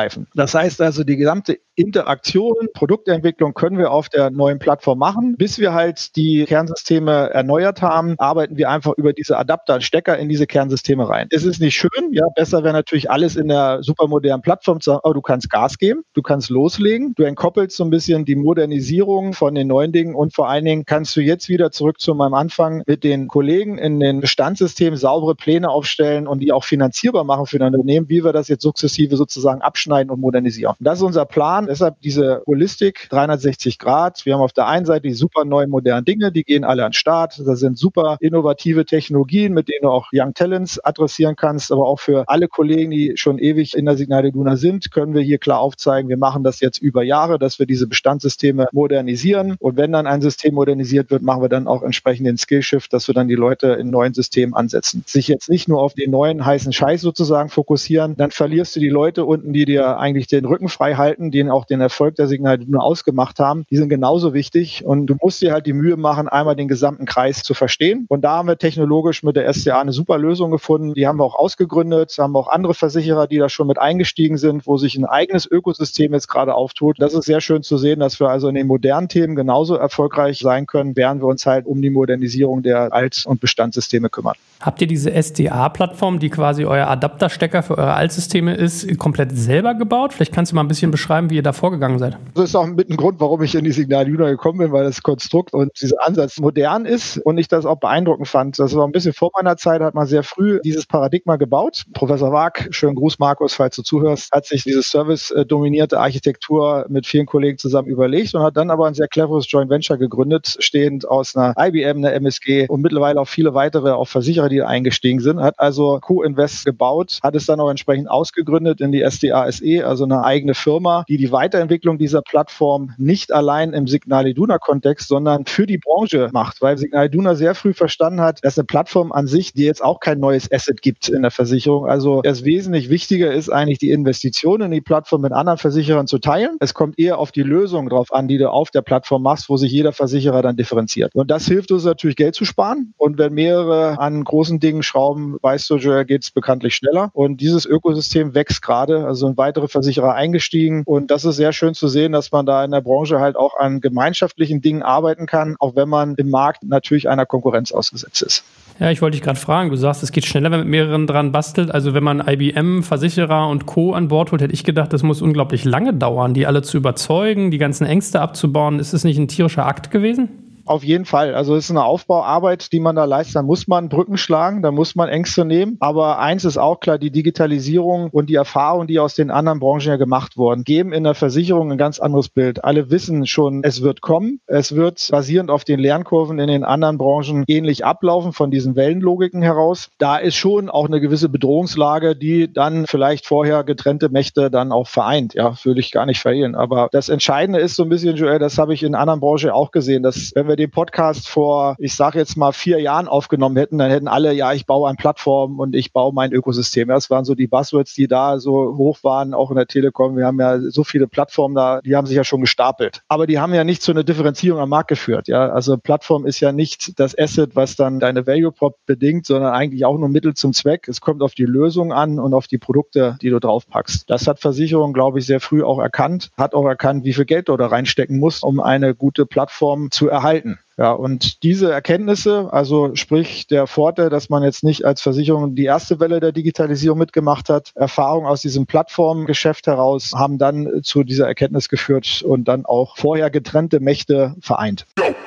zugreifen. Das heißt also, die gesamte Interaktion, Produktentwicklung können wir auf der neuen Plattform machen. Bis wir halt die Kernsysteme erneuert haben, arbeiten wir einfach über diese Adapter und Stecker in diese Kernsysteme rein. Es ist nicht schön, ja, besser wäre natürlich alles in der supermodernen Plattform zu sagen, oh, du kannst Gas geben, du kannst loslegen, du entkoppelst so ein bisschen die Modernisierung von den neuen Dingen und vor allen Dingen kannst du jetzt wieder zurück zu meinem Anfang mit den Kollegen in den Bestandssystemen saubere Pläne aufstellen und die auch finanzierbar machen für ein Unternehmen, wie wir das jetzt sukzessive sozusagen abschneiden und modernisieren. Das ist unser Plan, deshalb diese Holistik 360 Grad. Wir haben auf der einen Seite die super neuen modernen Dinge, die gehen alle an den Start. Das sind super innovative Technologien, mit denen du auch Young Talents adressieren kannst, aber auch für alle Kollegen, die schon ewig in der Signal Iduna sind, können wir hier klar aufzeigen, wir machen das jetzt über Jahre, dass wir diese Bestandssysteme modernisieren und wenn dann ein System modernisiert wird, machen wir dann auch entsprechend den Skillshift, dass wir dann die Leute in neuen Systemen ansetzen. Sich jetzt nicht nur auf den neuen heißen Scheiß sozusagen fokussieren, dann verlierst du die Leute unten, die dir eigentlich den Rücken frei halten, denen auch den Erfolg der Signal Iduna ausgemacht haben. Die sind genauso wichtig und du musst dir halt die Mühe machen, einmal den gesamten Kreis zu verstehen. Und da haben wir technologisch mit der SCA eine super Lösung gefunden. Die haben wir auch ausgegründet, haben auch andere Versicherer, die da schon mit eingestiegen sind, wo sich ein eigenes Ökosystem jetzt gerade auftut. Das ist sehr schön zu sehen, dass wir also in den modernen Themen genauso erfolgreich sein können, während wir uns halt um die Modernisierung der Alt- und Bestandssysteme kümmern. Habt ihr diese SDA-Plattform, die quasi euer Adapterstecker für eure Altsysteme ist, komplett selber gebaut? Vielleicht kannst du mal ein bisschen beschreiben, wie ihr da vorgegangen seid. Das ist auch mit ein Grund, warum ich in die Signal Iduna gekommen bin, weil das Konstrukt und dieser Ansatz modern ist und ich das auch beeindruckend fand. Das war ein bisschen vor meiner Zeit, hat man sehr früh dieses Paradigma gebaut. Professor Waag, schönen Gruß Markus, falls du zuhörst, hat sich diese service-dominierte Architektur mit vielen Kollegen zusammen überlegt und hat dann aber ein sehr cleveres Joint Venture gegründet, stehend aus einer IBM, einer MSG und mittlerweile auch viele weitere, auch Versicherer, die eingestiegen sind, hat also Co-Invest gebaut, hat es dann auch entsprechend ausgegründet in die SDA SE, also eine eigene Firma, die die Weiterentwicklung dieser Plattform nicht allein im Signal Iduna-Kontext, sondern für die Branche macht, weil Signal Iduna sehr früh verstanden hat, dass eine Plattform an sich, die jetzt auch kein neues Asset gibt in der Versicherung, also das wesentlich wichtiger ist eigentlich die Investition in die Plattform mit anderen Versicherern zu teilen. Es kommt eher auf die Lösung drauf an, die du auf der Plattform machst, wo sich jeder Versicherer dann differenziert. Und das hilft uns natürlich, Geld zu sparen. Und wenn mehrere an großen Dingen schrauben, weißt du, geht es bekanntlich schneller. Und dieses Ökosystem wächst gerade, also sind weitere Versicherer eingestiegen. Und das ist sehr schön zu sehen, dass man da in der Branche halt auch an gemeinschaftlichen Dingen arbeiten kann, auch wenn man im Markt natürlich einer Konkurrenz ausgesetzt ist. Ja, ich wollte dich gerade fragen, du sagst, es geht schneller, wenn man mit mehreren dran bastelt. Also wenn man IBM, Versicherer und Co. an Bord holt, hätte ich gedacht, das muss unglaublich lange dauern, die alle zu überzeugen, die ganzen Ängste abzubauen. Ist es nicht ein tierischer Akt gewesen? Auf jeden Fall. Also es ist eine Aufbauarbeit, die man da leistet. Da muss man Brücken schlagen, da muss man Ängste nehmen. Aber eins ist auch klar, die Digitalisierung und die Erfahrungen, die aus den anderen Branchen ja gemacht wurden, geben in der Versicherung ein ganz anderes Bild. Alle wissen schon, es wird kommen. Es wird basierend auf den Lernkurven in den anderen Branchen ähnlich ablaufen, von diesen Wellenlogiken heraus. Da ist schon auch eine gewisse Bedrohungslage, die dann vielleicht vorher getrennte Mächte dann auch vereint. Ja, würde ich gar nicht verhehlen. Aber das Entscheidende ist so ein bisschen, Joel, das habe ich in anderen Branchen auch gesehen, dass wenn wir den Podcast vor, ich sage jetzt mal 4 Jahren aufgenommen hätten, dann hätten alle, ja, ich baue eine Plattform und ich baue mein Ökosystem. Das waren so die Buzzwords, die da so hoch waren, auch in der Telekom. Wir haben ja so viele Plattformen da, die haben sich ja schon gestapelt. Aber die haben ja nicht zu einer Differenzierung am Markt geführt. Ja, also Plattform ist ja nicht das Asset, was dann deine Value Prop bedingt, sondern eigentlich auch nur Mittel zum Zweck. Es kommt auf die Lösung an und auf die Produkte, die du draufpackst. Das hat Versicherung, glaube ich, sehr früh auch erkannt, hat auch erkannt, wie viel Geld du da reinstecken musst, um eine gute Plattform zu erhalten. Ja, und diese Erkenntnisse, also sprich der Vorteil, dass man jetzt nicht als Versicherung die erste Welle der Digitalisierung mitgemacht hat, Erfahrung aus diesem Plattformgeschäft heraus, haben dann zu dieser Erkenntnis geführt und dann auch vorher getrennte Mächte vereint.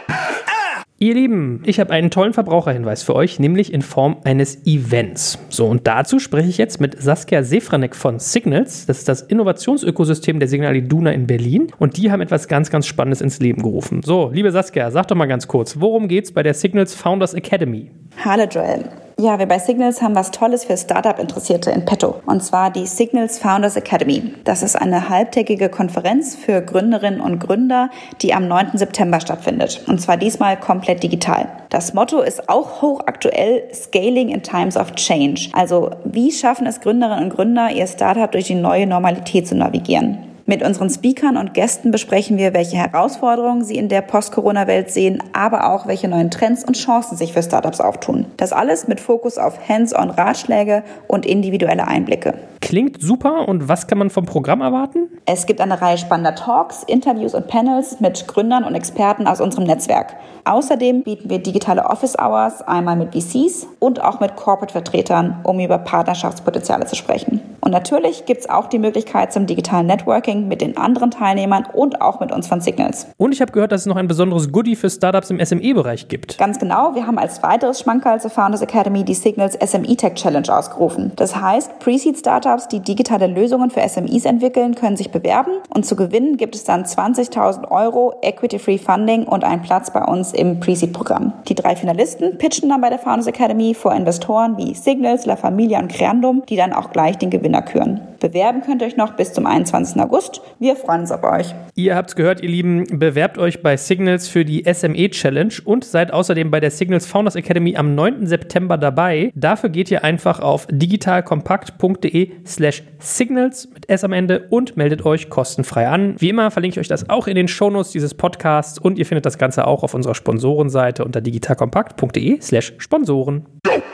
Ihr Lieben, ich habe einen tollen Verbraucherhinweis für euch, nämlich in Form eines Events. So, und dazu spreche ich jetzt mit Saskia Sefranek von Signals. Das ist das Innovationsökosystem der Signal Iduna in Berlin. Und die haben etwas ganz, ganz Spannendes ins Leben gerufen. So, liebe Saskia, sag doch mal ganz kurz, worum geht's bei der Signals Founders Academy? Hallo Joel. Ja, wir bei Signals haben was Tolles für Startup-Interessierte in petto. Und zwar die Signals Founders Academy. Das ist eine halbtägige Konferenz für Gründerinnen und Gründer, die am 9. September stattfindet. Und zwar diesmal komplett digital. Das Motto ist auch hochaktuell: Scaling in Times of Change. Also wie schaffen es Gründerinnen und Gründer, ihr Startup durch die neue Normalität zu navigieren? Mit unseren Speakern und Gästen besprechen wir, welche Herausforderungen sie in der Post-Corona-Welt sehen, aber auch welche neuen Trends und Chancen sich für Startups auftun. Das alles mit Fokus auf Hands-on-Ratschläge und individuelle Einblicke. Klingt super. Und was kann man vom Programm erwarten? Es gibt eine Reihe spannender Talks, Interviews und Panels mit Gründern und Experten aus unserem Netzwerk. Außerdem bieten wir digitale Office Hours, einmal mit VCs und auch mit Corporate-Vertretern, um über Partnerschaftspotenziale zu sprechen. Und natürlich gibt es auch die Möglichkeit zum digitalen Networking mit den anderen Teilnehmern und auch mit uns von Signals. Und ich habe gehört, dass es noch ein besonderes Goodie für Startups im SME-Bereich gibt. Ganz genau, wir haben als weiteres Schmankerl zur Founders Academy die Signals SME Tech Challenge ausgerufen. Das heißt, Pre-Seed-Startups, die digitale Lösungen für SMEs entwickeln, können sich bewerben und zu gewinnen gibt es dann 20.000 € Equity-Free Funding und einen Platz bei uns im Pre-Seed-Programm. Die 3 Finalisten pitchen dann bei der Founders Academy vor Investoren wie Signals, La Familia und Creandum, die dann auch gleich den Gewinner küren. Bewerben könnt ihr euch noch bis zum 21. August. Wir freuen uns auf euch. Ihr habt's gehört, ihr Lieben, bewerbt euch bei Signals für die SME Challenge und seid außerdem bei der Signals Founders Academy am 9. September dabei. Dafür geht ihr einfach auf digitalkompakt.de/signals mit S am Ende und meldet euch kostenfrei an. Wie immer verlinke ich euch das auch in den Shownotes dieses Podcasts und ihr findet das Ganze auch auf unserer Sponsorenseite unter digitalkompakt.de/Sponsoren.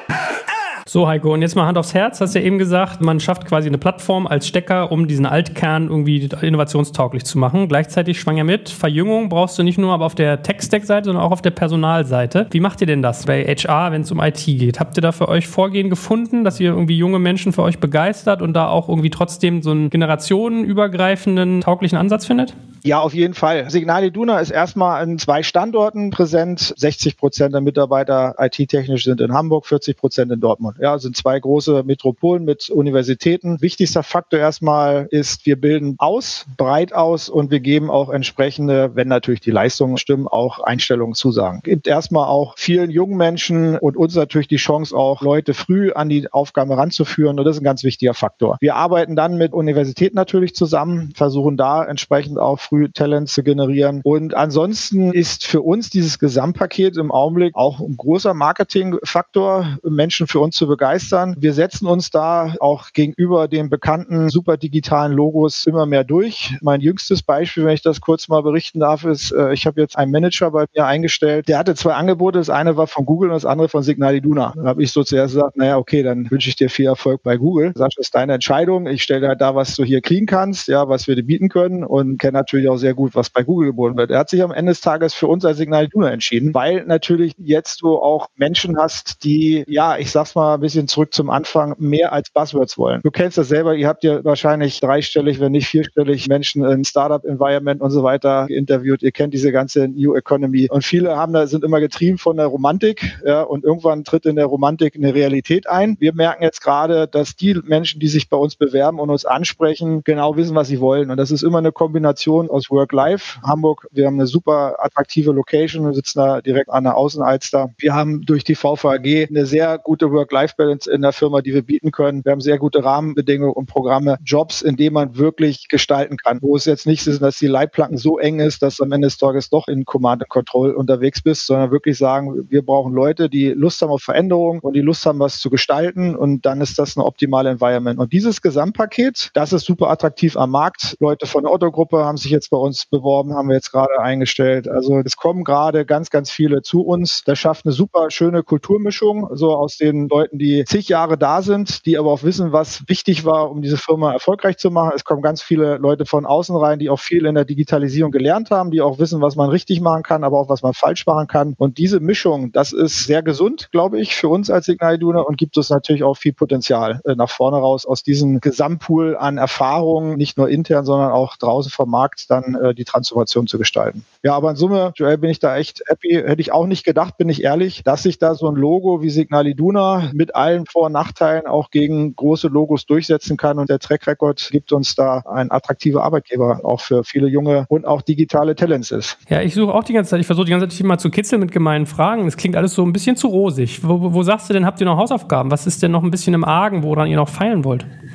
So, Heiko, und jetzt mal Hand aufs Herz. Hast ja eben gesagt, man schafft quasi eine Plattform als Stecker, um diesen Altkern irgendwie innovationstauglich zu machen. Gleichzeitig schwang ja mit, Verjüngung brauchst du nicht nur aber auf der Tech-Stack-Seite, sondern auch auf der Personalseite. Wie macht ihr denn das bei HR, wenn es um IT geht? Habt ihr da für euch Vorgehen gefunden, dass ihr irgendwie junge Menschen für euch begeistert und da auch irgendwie trotzdem so einen generationenübergreifenden, tauglichen Ansatz findet? Ja, auf jeden Fall. Signal Iduna ist erstmal an 2 Standorten präsent. 60% der Mitarbeiter IT-technisch sind in Hamburg, 40% in Dortmund. Ja, sind 2 große Metropolen mit Universitäten. Wichtigster Faktor erstmal ist, wir bilden aus, breit aus und wir geben auch entsprechende, wenn natürlich die Leistungen stimmen, auch Einstellungszusagen. Gibt erstmal auch vielen jungen Menschen und uns natürlich die Chance, auch Leute früh an die Aufgaben heranzuführen und das ist ein ganz wichtiger Faktor. Wir arbeiten dann mit Universitäten natürlich zusammen, versuchen da entsprechend auch früh Talent zu generieren. Und ansonsten ist für uns dieses Gesamtpaket im Augenblick auch ein großer Marketingfaktor, Menschen für uns zu begeistern. Wir setzen uns da auch gegenüber den bekannten super digitalen Logos immer mehr durch. Mein jüngstes Beispiel, wenn ich das kurz mal berichten darf, ist, ich habe jetzt einen Manager bei mir eingestellt, der hatte 2 Angebote. Das eine war von Google und das andere von Signal Iduna. Da habe ich so zuerst gesagt, naja, okay, dann wünsche ich dir viel Erfolg bei Google. Das ist deine Entscheidung. Ich stelle dir da, was du hier kriegen kannst, ja, was wir dir bieten können und kenne natürlich auch sehr gut, was bei Google geboten wird. Er hat sich am Ende des Tages für uns als Signal Iduna entschieden, weil natürlich jetzt du auch Menschen hast, die, ja, ich sag's mal ein bisschen zurück zum Anfang, mehr als Buzzwords wollen. Du kennst das selber, ihr habt ja wahrscheinlich 3-stellig, wenn nicht 4-stellig Menschen in Startup-Environment und so weiter interviewt. Ihr kennt diese ganze New Economy und viele sind immer getrieben von der Romantik, ja, und irgendwann tritt in der Romantik eine Realität ein. Wir merken jetzt gerade, dass die Menschen, die sich bei uns bewerben und uns ansprechen, genau wissen, was sie wollen und das ist immer eine Kombination aus Work-Life. Hamburg, wir haben eine super attraktive Location, wir sitzen da direkt an der Außenalster. Wir haben durch die VVAG eine sehr gute Work-Life-Balance in der Firma, die wir bieten können. Wir haben sehr gute Rahmenbedingungen und Programme, Jobs, in denen man wirklich gestalten kann, wo es jetzt nicht ist, dass die Leitplanken so eng ist, dass du am Ende des Tages doch in Command and Control unterwegs bist, sondern wirklich sagen, wir brauchen Leute, die Lust haben auf Veränderung und die Lust haben, was zu gestalten und dann ist das eine optimale Environment. Und dieses Gesamtpaket, das ist super attraktiv am Markt. Leute von der Otto-Gruppe haben sich jetzt bei uns beworben, haben wir jetzt gerade eingestellt. Also es kommen gerade ganz, ganz viele zu uns. Das schafft eine super schöne Kulturmischung, so aus den Leuten, die zig Jahre da sind, die aber auch wissen, was wichtig war, um diese Firma erfolgreich zu machen. Es kommen ganz viele Leute von außen rein, die auch viel in der Digitalisierung gelernt haben, die auch wissen, was man richtig machen kann, aber auch was man falsch machen kann. Und diese Mischung, das ist sehr gesund, glaube ich, für uns als Signal Iduna und gibt uns natürlich auch viel Potenzial nach vorne raus, aus diesem Gesamtpool an Erfahrungen, nicht nur intern, sondern auch draußen vom Markt, dann die Transformation zu gestalten. Ja, aber in Summe, Joel, bin ich da echt happy. Hätte ich auch nicht gedacht, bin ich ehrlich, dass sich da so ein Logo wie Signal Iduna mit allen Vor- und Nachteilen auch gegen große Logos durchsetzen kann. Und der Track Record gibt uns da ein attraktiver Arbeitgeber, auch für viele junge und auch digitale Talents ist. Ja, ich suche auch die ganze Zeit, ich versuche die ganze Zeit immer zu kitzeln mit gemeinen Fragen. Das klingt alles so ein bisschen zu rosig. Wo sagst du denn, habt ihr noch Hausaufgaben? Was ist denn noch ein bisschen im Argen, woran ihr noch feilen wollt?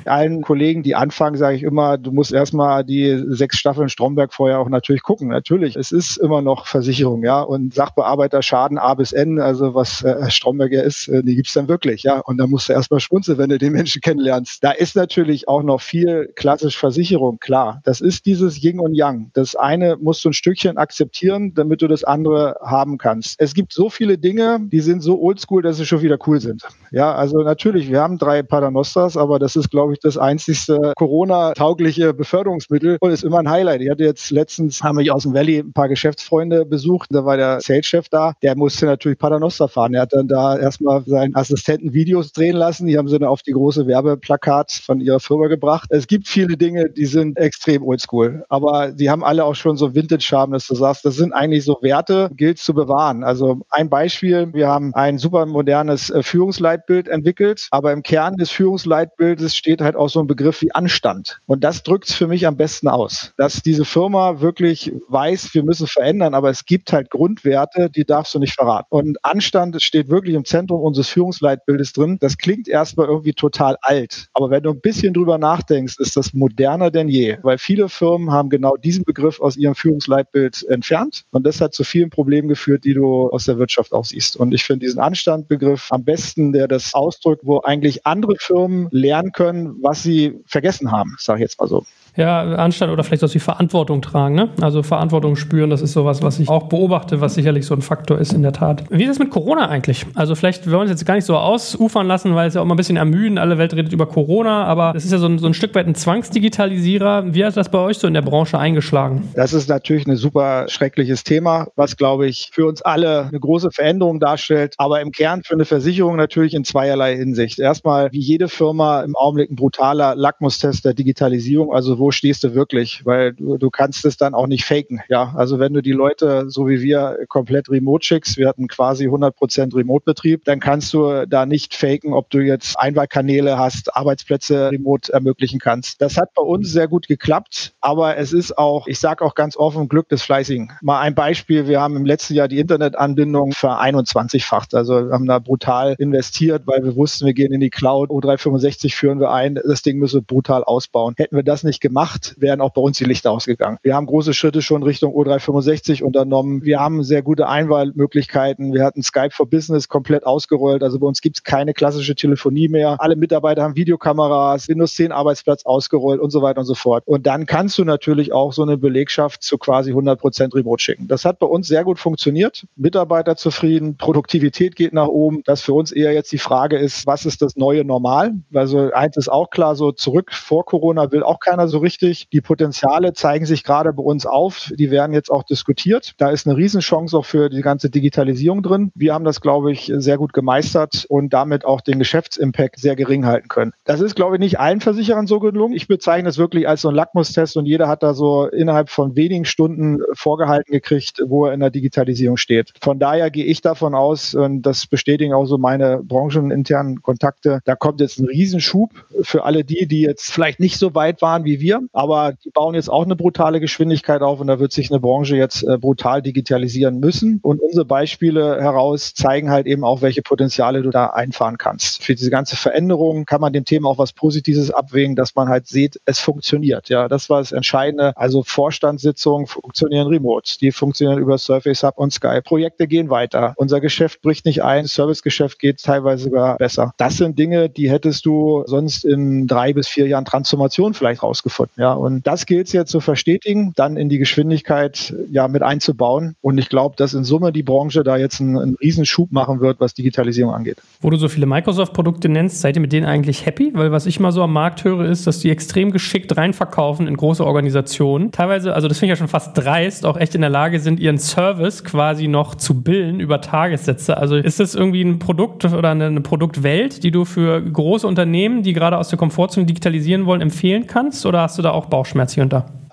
Allen Kollegen, die anfangen, sage ich immer, du musst erstmal die 6 Staffeln Stromberg vorher auch natürlich gucken. Natürlich, es ist immer noch Versicherung, ja, und Sachbearbeiterschaden A bis N, also was Stromberg ja ist, die gibt's dann wirklich, ja, und da musst du erstmal schmunzeln, wenn du den Menschen kennenlernst. Da ist natürlich auch noch viel klassisch Versicherung, klar. Das ist dieses Yin und Yang. Das eine musst du ein Stückchen akzeptieren, damit du das andere haben kannst. Es gibt so viele Dinge, die sind so oldschool, dass sie schon wieder cool sind. Ja, also natürlich, wir haben 3 Paternosters, aber das ist, glaube ich, das einzigste Corona-taugliche Beförderungsmittel und ist immer ein Highlight. Ich hatte jetzt letztens, haben mich aus dem Valley ein paar Geschäftsfreunde besucht, da war der Sales-Chef da, der musste natürlich Paternoster fahren. Er hat dann da erstmal seinen Assistenten Videos drehen lassen, die haben sie dann auf die große Werbeplakat von ihrer Firma gebracht. Es gibt viele Dinge, die sind extrem oldschool, aber die haben alle auch schon so Vintage-Charme, dass du sagst, das sind eigentlich so Werte, gilt zu bewahren. Also ein Beispiel, wir haben ein super modernes Führungsleitbild entwickelt, aber im Kern des Führungsleitbildes steht halt auch so ein Begriff wie Anstand. Und das drückt es für mich am besten aus, dass diese Firma wirklich weiß, wir müssen verändern, aber es gibt halt Grundwerte, die darfst du nicht verraten. Und Anstand steht wirklich im Zentrum unseres Führungsleitbildes drin. Das klingt erstmal irgendwie total alt, aber wenn du ein bisschen drüber nachdenkst, ist das moderner denn je, weil viele Firmen haben genau diesen Begriff aus ihrem Führungsleitbild entfernt und das hat zu vielen Problemen geführt, die du aus der Wirtschaft auch siehst. Und ich finde diesen Anstandbegriff am besten, der das ausdrückt, wo eigentlich andere Firmen lernen können, was sie vergessen haben, sage ich jetzt mal so. Ja, Anstand oder vielleicht auch die Verantwortung tragen, ne? Also Verantwortung spüren, das ist sowas, was ich auch beobachte, was sicherlich so ein Faktor ist in der Tat. Wie ist es mit Corona eigentlich? Also vielleicht wollen wir uns jetzt gar nicht so ausufern lassen, weil es ja auch mal ein bisschen ermüdend, alle Welt redet über Corona, aber es ist ja so ein Stück weit ein Zwangsdigitalisierer. Wie hat das bei euch so in der Branche eingeschlagen? Das ist natürlich ein super schreckliches Thema, was, glaube ich, für uns alle eine große Veränderung darstellt, aber im Kern für eine Versicherung natürlich in zweierlei Hinsicht. Erstmal, wie jede Firma, im Augenblick ein brutaler Lackmustest der Digitalisierung, also wo stehst du wirklich, weil du kannst es dann auch nicht faken. Ja, also wenn du die Leute, so wie wir, komplett remote schickst, wir hatten quasi 100% Remote-Betrieb, dann kannst du da nicht faken, ob du jetzt Einwahlkanäle hast, Arbeitsplätze remote ermöglichen kannst. Das hat bei uns sehr gut geklappt, aber es ist auch, ich sage auch ganz offen, Glück des Fleißigen. Mal ein Beispiel, wir haben im letzten Jahr die Internetanbindung ver-21-facht, also wir haben da brutal investiert, weil wir wussten, wir gehen in die Cloud, O365 führen wir ein, das Ding müssen wir brutal ausbauen. Hätten wir das nicht gemacht, wären auch bei uns die Lichter ausgegangen. Wir haben große Schritte schon Richtung O365 unternommen. Wir haben sehr gute Einwahlmöglichkeiten. Wir hatten Skype for Business komplett ausgerollt. Also bei uns gibt es keine klassische Telefonie mehr. Alle Mitarbeiter haben Videokameras, Windows 10 Arbeitsplatz ausgerollt und so weiter und so fort. Und dann kannst du natürlich auch so eine Belegschaft zu quasi 100% Remote schicken. Das hat bei uns sehr gut funktioniert. Mitarbeiter zufrieden, Produktivität geht nach oben. Das für uns eher jetzt die Frage ist, was ist das neue Normal? Also eins ist auch klar, so zurück vor Corona will auch keiner so richtig. Die Potenziale zeigen sich gerade bei uns auf. Die werden jetzt auch diskutiert. Da ist eine Riesenchance auch für die ganze Digitalisierung drin. Wir haben das, glaube ich, sehr gut gemeistert und damit auch den Geschäftsimpact sehr gering halten können. Das ist, glaube ich, nicht allen Versicherern so gelungen. Ich bezeichne es wirklich als so ein Lackmustest und jeder hat da so innerhalb von wenigen Stunden vorgehalten gekriegt, wo er in der Digitalisierung steht. Von daher gehe ich davon aus, und das bestätigen auch so meine brancheninternen Kontakte, da kommt jetzt ein Riesenschub für alle die jetzt vielleicht nicht so weit waren wie wir, aber die bauen jetzt auch eine brutale Geschwindigkeit auf und da wird sich eine Branche jetzt brutal digitalisieren müssen. Und unsere Beispiele heraus zeigen halt eben auch, welche Potenziale du da einfahren kannst. Für diese ganze Veränderung kann man dem Thema auch was Positives abwägen, dass man halt sieht, es funktioniert. Ja, das war das Entscheidende. Also Vorstandssitzungen funktionieren remote, die funktionieren über Surface Hub und Skype. Projekte gehen weiter. Unser Geschäft bricht nicht ein, Servicegeschäft geht teilweise sogar besser. Das sind Dinge, die hättest du sonst in 3 bis 4 Jahren Transformation vielleicht rausgefunden. Ja, und das gilt es jetzt zu verstetigen, dann in die Geschwindigkeit ja mit einzubauen. Und ich glaube, dass in Summe die Branche da jetzt einen Riesenschub machen wird, was Digitalisierung angeht. Wo du so viele Microsoft-Produkte nennst, seid ihr mit denen eigentlich happy? Weil was ich mal so am Markt höre, ist, dass die extrem geschickt reinverkaufen in große Organisationen. Teilweise, also das finde ich ja schon fast dreist, auch echt in der Lage sind, ihren Service quasi noch zu bilden über Tagessätze. Also ist das irgendwie ein Produkt oder eine Produktwelt, die du für große Unternehmen, die gerade aus der Komfortzone digitalisieren wollen, empfehlen kannst? Oder hast du da auch Bauchschmerz hier und da?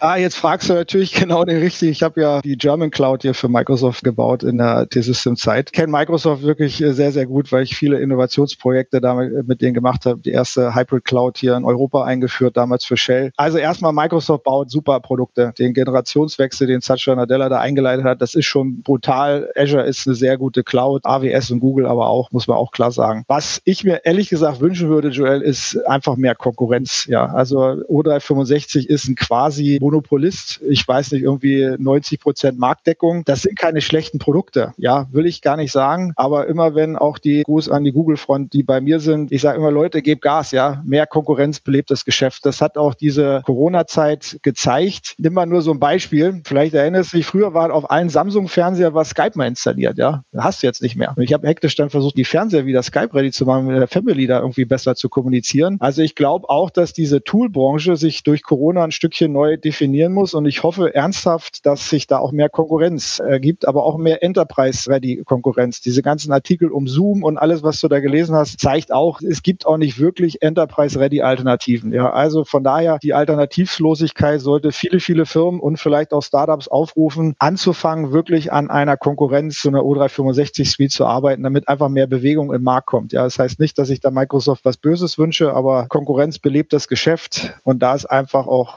Jetzt fragst du natürlich genau den richtigen. Ich habe ja die German Cloud hier für Microsoft gebaut in der T-System-Zeit. Ich kenne Microsoft wirklich sehr, sehr gut, weil ich viele Innovationsprojekte damit mit denen gemacht habe. Die erste Hybrid Cloud hier in Europa eingeführt, damals für Shell. Also erstmal, Microsoft baut super Produkte. Den Generationswechsel, den Satya Nadella da eingeleitet hat, das ist schon brutal. Azure ist eine sehr gute Cloud, AWS und Google aber auch, muss man auch klar sagen. Was ich mir ehrlich gesagt wünschen würde, Joel, ist einfach mehr Konkurrenz. Ja, also O365 ist ein quasi Monopolist. Ich weiß nicht, irgendwie 90% Marktdeckung. Das sind keine schlechten Produkte. Ja, will ich gar nicht sagen. Aber immer wenn auch die Gruß an die Google-Front, die bei mir sind, ich sage immer, Leute, gebt Gas, ja. Mehr Konkurrenz belebt das Geschäft. Das hat auch diese Corona-Zeit gezeigt. Nimm mal nur so ein Beispiel. Vielleicht erinnerst du dich, früher war auf allen Samsung-Fernseher was Skype mal installiert, ja. Das hast du jetzt nicht mehr. Ich habe hektisch dann versucht, die Fernseher wieder Skype-ready zu machen, mit der Family da irgendwie besser zu kommunizieren. Also ich glaube auch, dass diese Toolbranche sich durch Corona ein Stückchen neu definieren muss und ich hoffe ernsthaft, dass sich da auch mehr Konkurrenz gibt, aber auch mehr Enterprise-Ready-Konkurrenz. Diese ganzen Artikel um Zoom und alles, was du da gelesen hast, zeigt auch, es gibt auch nicht wirklich Enterprise-Ready-Alternativen. Ja, also von daher, die Alternativlosigkeit sollte viele, viele Firmen und vielleicht auch Startups aufrufen, anzufangen, wirklich an einer Konkurrenz zu einer O365-Suite zu arbeiten, damit einfach mehr Bewegung im Markt kommt. Ja, das heißt nicht, dass ich da Microsoft was Böses wünsche, aber Konkurrenz belebt das Geschäft und da ist einfach auch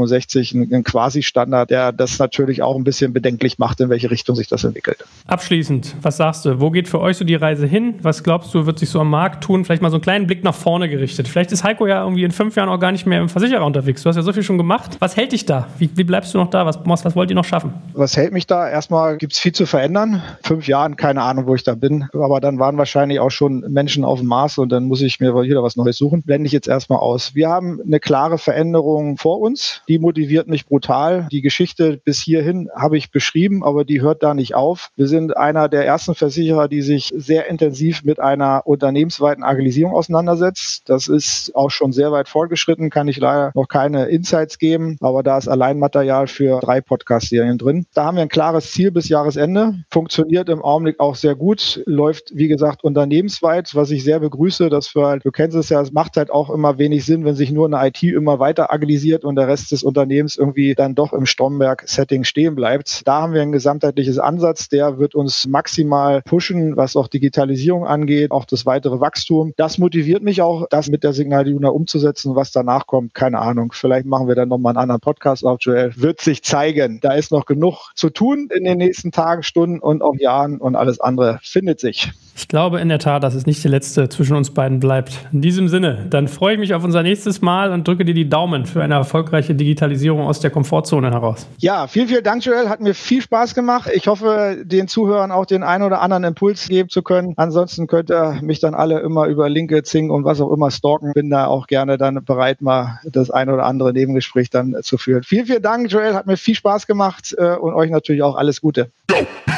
O365 ein Quasi-Standard, der das natürlich auch ein bisschen bedenklich macht, in welche Richtung sich das entwickelt. Abschließend, was sagst du? Wo geht für euch so die Reise hin? Was glaubst du, wird sich so am Markt tun? Vielleicht mal so einen kleinen Blick nach vorne gerichtet. Vielleicht ist Heiko ja irgendwie in 5 Jahren auch gar nicht mehr im Versicherer unterwegs. Du hast ja so viel schon gemacht. Was hält dich da? Wie bleibst du noch da? Was wollt ihr noch schaffen? Was hält mich da? Erstmal gibt es viel zu verändern. 5 Jahren, keine Ahnung, wo ich da bin. Aber dann waren wahrscheinlich auch schon Menschen auf dem Mars und dann muss ich mir wieder was Neues suchen. Blende ich jetzt erstmal aus. Wir haben eine klare Veränderung vor uns. Die motiviert mich brutal. Die Geschichte bis hierhin habe ich beschrieben, aber die hört da nicht auf. Wir sind einer der ersten Versicherer, die sich sehr intensiv mit einer unternehmensweiten Agilisierung auseinandersetzt. Das ist auch schon sehr weit fortgeschritten, kann ich leider noch keine Insights geben, aber da ist allein Material für 3 Podcast-Serien drin. Da haben wir ein klares Ziel bis Jahresende. Funktioniert im Augenblick auch sehr gut. Läuft, wie gesagt, unternehmensweit, was ich sehr begrüße. Dass wir halt, du kennst es ja, es macht halt auch immer wenig Sinn, wenn sich nur eine IT immer weiter agilisiert und der Rest des Unternehmens irgendwie dann doch im Stromberg-Setting stehen bleibt. Da haben wir ein gesamtheitliches Ansatz, der wird uns maximal pushen, was auch Digitalisierung angeht, auch das weitere Wachstum. Das motiviert mich auch, das mit der Signal Iduna umzusetzen. Was danach kommt, keine Ahnung. Vielleicht machen wir dann nochmal einen anderen Podcast auf, Joel. Wird sich zeigen. Da ist noch genug zu tun in den nächsten Tagen, Stunden und auch Jahren und alles andere findet sich. Ich glaube in der Tat, dass es nicht die letzte zwischen uns beiden bleibt. In diesem Sinne, dann freue ich mich auf unser nächstes Mal und drücke dir die Daumen für eine erfolgreiche Digitalisierung aus der Komfortzone heraus. Ja, vielen, vielen Dank, Joel. Hat mir viel Spaß gemacht. Ich hoffe, den Zuhörern auch den einen oder anderen Impuls geben zu können. Ansonsten könnt ihr mich dann alle immer über LinkedIn, Xing und was auch immer stalken. Bin da auch gerne dann bereit, mal das ein oder andere Nebengespräch dann zu führen. Vielen, vielen Dank, Joel. Hat mir viel Spaß gemacht und euch natürlich auch alles Gute.